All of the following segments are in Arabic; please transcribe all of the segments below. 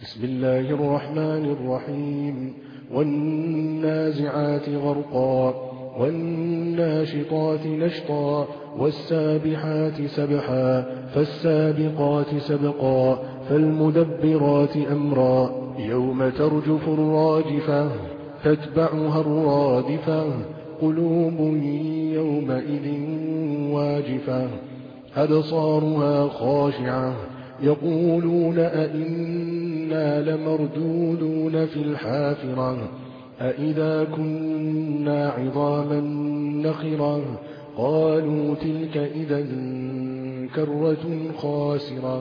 بسم الله الرحمن الرحيم والنازعات غرقا والناشطات نشطا والسابحات سبحا فالسابقات سبقا فالمدبرات أمرا يوم ترجف الراجفة تتبعها الرادفة قلوب يومئذ واجفة أبصارها خاشعة يقولون أئنا لمردودون في الحافرة أئذا كنا عظاما نخرة قالوا تلك إذا كرة خاسرة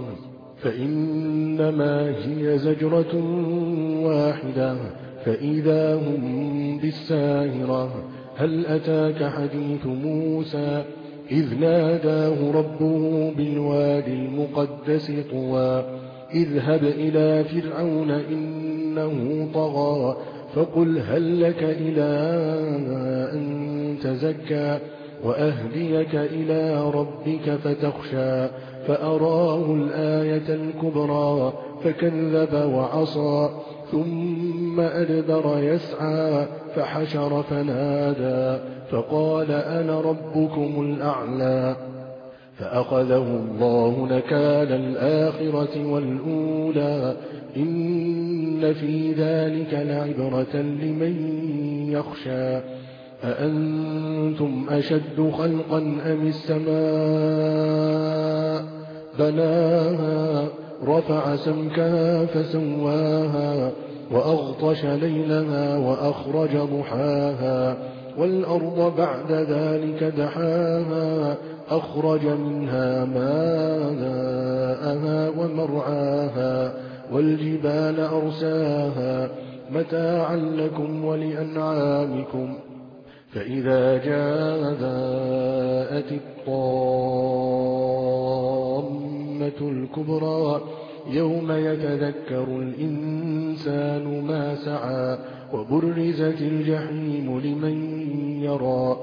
فإنما هي زجرة واحدة فإذا هم بالساهرة هل أتاك حديث موسى إذ ناداه ربه بالوادي المقدس طوى اذهب إلى فرعون إنه طغى فقل هل لك إلى أن تزكى وأهديك إلى ربك فتخشى فأراه الآية الكبرى فكذب وعصى ثم أدبر يسعى فحشر فنادى فقال أنا ربكم الأعلى فأخذه الله نكال الآخرة والأولى إن في ذلك لعبرة لمن يخشى أأنتم أشد خلقا أم السماء بناها رفع سمكها فسواها وأغطش ليلها وأخرج ضحاها والأرض بعد ذلك دحاها أخرج منها ماءها ومرعاها والجبال أرساها متاعا لكم ولأنعامكم فإذا جاءت الطامة الكبرى يوم يتذكر الإنسان ما سعى وبرزت الجحيم لمن يرى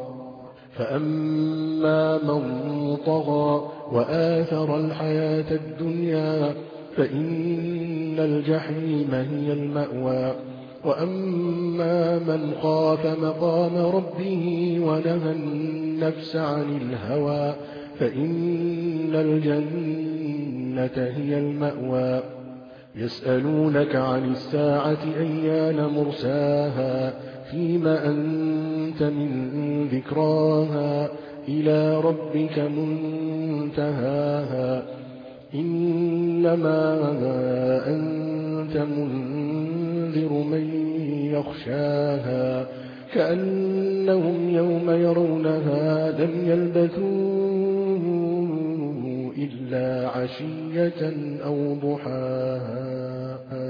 فأما من طغى وآثر الحياة الدنيا فإن الجحيم هي المأوى وأما من خاف مقام ربه ونهى النفس عن الهوى فإن الجنة هي المأوى يسألونك عن الساعة أيان مرساها فيما أنت من ذكراها إلى ربك منتهاها إنما أنت منذر من يخشاها كأنهم يوم يرونها لم يلبثوا إلا عشية أو ضحاها